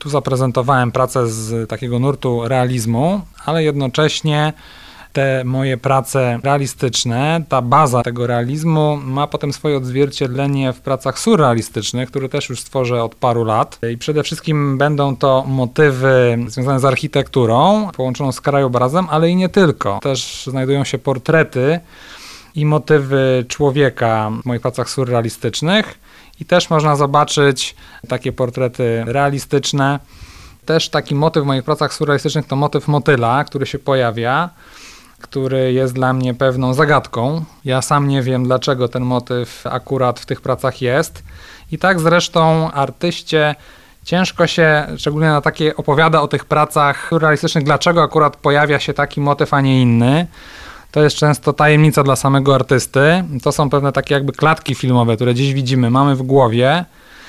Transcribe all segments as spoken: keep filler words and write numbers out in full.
Tu zaprezentowałem pracę z takiego nurtu realizmu, ale jednocześnie te moje prace realistyczne, ta baza tego realizmu ma potem swoje odzwierciedlenie w pracach surrealistycznych, które też już tworzę od paru lat. I przede wszystkim będą to motywy związane z architekturą, połączoną z krajobrazem, ale i nie tylko. Też znajdują się portrety i motywy człowieka w moich pracach surrealistycznych i też można zobaczyć takie portrety realistyczne. Też taki motyw w moich pracach surrealistycznych to motyw motyla, który się pojawia, który jest dla mnie pewną zagadką. Ja sam nie wiem, dlaczego ten motyw akurat w tych pracach jest. I tak zresztą artyście ciężko się, szczególnie na takie, opowiada o tych pracach surrealistycznych, dlaczego akurat pojawia się taki motyw, a nie inny. To jest często tajemnica dla samego artysty. To są pewne takie jakby klatki filmowe, które dziś widzimy, mamy w głowie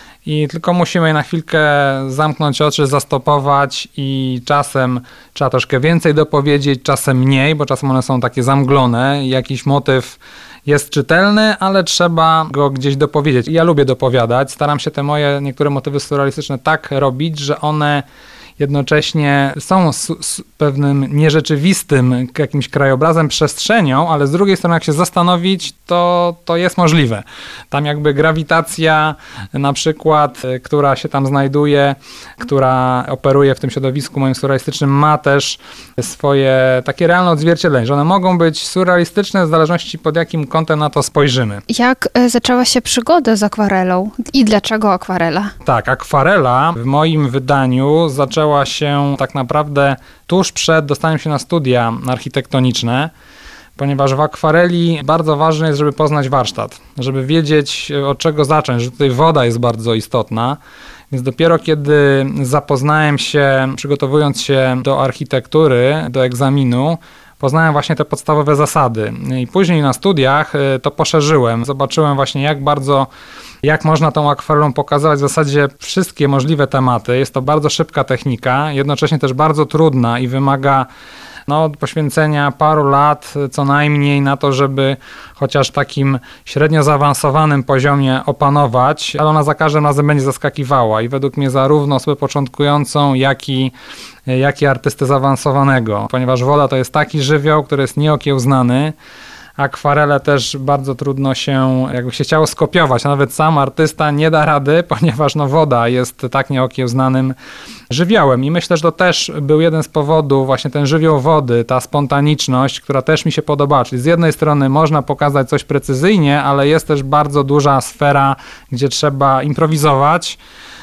i tylko musimy na chwilkę zamknąć oczy, zastopować i czasem trzeba troszkę więcej dopowiedzieć, czasem mniej, bo czasem one są takie zamglone. Jakiś motyw jest czytelny, ale trzeba go gdzieś dopowiedzieć. I ja lubię dopowiadać. Staram się te moje niektóre motywy surrealistyczne tak robić, że one jednocześnie są s- s- pewnym nierzeczywistym jakimś krajobrazem, przestrzenią, ale z drugiej strony jak się zastanowić, to, to jest możliwe. Tam jakby grawitacja na przykład, która się tam znajduje, która operuje w tym środowisku moim surrealistycznym, ma też swoje takie realne odzwierciedlenie, że one mogą być surrealistyczne w zależności pod jakim kątem na to spojrzymy. Jak e, zaczęła się przygoda z akwarelą i dlaczego akwarela? Tak, akwarela w moim wydaniu zaczęła się tak naprawdę tuż przed dostaniem się na studia architektoniczne, ponieważ w akwareli bardzo ważne jest, żeby poznać warsztat, żeby wiedzieć, od czego zacząć, że tutaj woda jest bardzo istotna. Więc dopiero kiedy zapoznałem się, przygotowując się do architektury, do egzaminu, poznałem właśnie te podstawowe zasady. I później na studiach to poszerzyłem. Zobaczyłem właśnie, jak bardzo, jak można tą akwarelą pokazywać w zasadzie wszystkie możliwe tematy. Jest to bardzo szybka technika, jednocześnie też bardzo trudna i wymaga no, poświęcenia paru lat co najmniej na to, żeby chociaż takim średnio zaawansowanym poziomie opanować, ale ona za każdym razem będzie zaskakiwała i według mnie zarówno osobę początkującą, jak i, jak i artystę zaawansowanego, ponieważ woda to jest taki żywioł, który jest nieokiełznany. Akwarele też bardzo trudno się, jakby się chciało skopiować, a nawet sam artysta nie da rady, ponieważ no, woda jest tak nieokiełznanym żywiołem i myślę, że to też był jeden z powodów, właśnie ten żywioł wody, ta spontaniczność, która też mi się podoba, czyli z jednej strony można pokazać coś precyzyjnie, ale jest też bardzo duża sfera, gdzie trzeba improwizować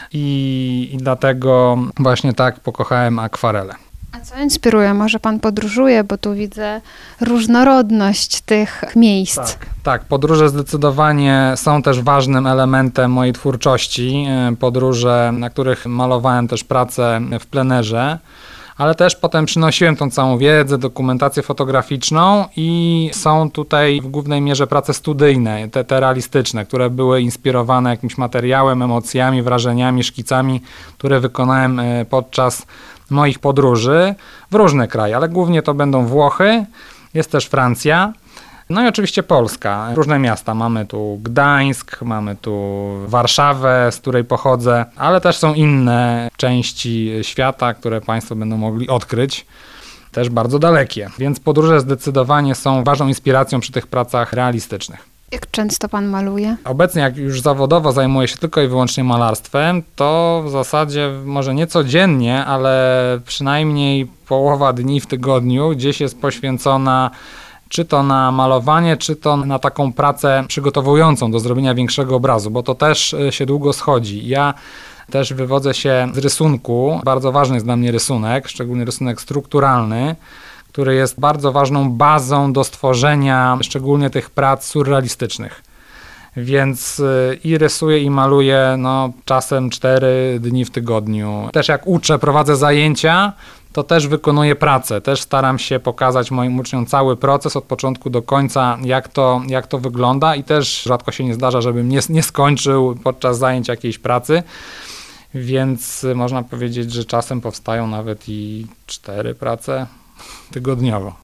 i, i dlatego właśnie tak pokochałem akwarele. A co inspiruje? Może pan podróżuje, bo tu widzę różnorodność tych miejsc. Tak, tak, podróże zdecydowanie są też ważnym elementem mojej twórczości. Podróże, na których malowałem też pracę w plenerze, ale też potem przynosiłem tą całą wiedzę, dokumentację fotograficzną i są tutaj w głównej mierze prace studyjne, te, te realistyczne, które były inspirowane jakimś materiałem, emocjami, wrażeniami, szkicami, które wykonałem podczas moich podróży w różne kraje, ale głównie to będą Włochy, jest też Francja, no i oczywiście Polska. Różne miasta, mamy tu Gdańsk, mamy tu Warszawę, z której pochodzę, ale też są inne części świata, które Państwo będą mogli odkryć, też bardzo dalekie, więc podróże zdecydowanie są ważną inspiracją przy tych pracach realistycznych. Jak często pan maluje? Obecnie, jak już zawodowo zajmuję się tylko i wyłącznie malarstwem, to w zasadzie może nie codziennie, ale przynajmniej połowa dni w tygodniu gdzieś jest poświęcona czy to na malowanie, czy to na taką pracę przygotowującą do zrobienia większego obrazu, bo to też się długo schodzi. Ja też wywodzę się z rysunku, bardzo ważny jest dla mnie rysunek, szczególnie rysunek strukturalny, który jest bardzo ważną bazą do stworzenia szczególnie tych prac surrealistycznych. Więc i rysuję, i maluję no, czasem cztery dni w tygodniu. Też jak uczę, prowadzę zajęcia, to też wykonuję pracę. Też staram się pokazać moim uczniom cały proces od początku do końca, jak to, jak to wygląda i też rzadko się nie zdarza, żebym nie, nie skończył podczas zajęć jakiejś pracy. Więc można powiedzieć, że czasem powstają nawet i cztery prace tygodniowo.